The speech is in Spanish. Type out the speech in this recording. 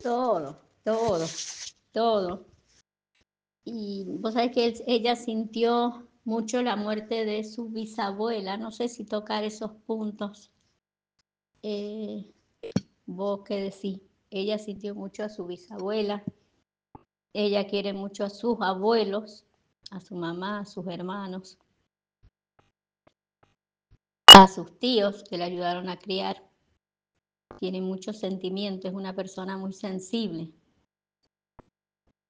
todo, todo, todo. Y vos sabés que ella sintió mucho la muerte de su bisabuela, no sé si tocar esos puntos. Eh, ¿Vos qué decís? Ella sintió mucho a su bisabuela, ella quiere mucho a sus abuelos, a su mamá, a sus hermanos, a sus tíos que le ayudaron a criar. Tiene muchos sentimientos, es una persona muy sensible.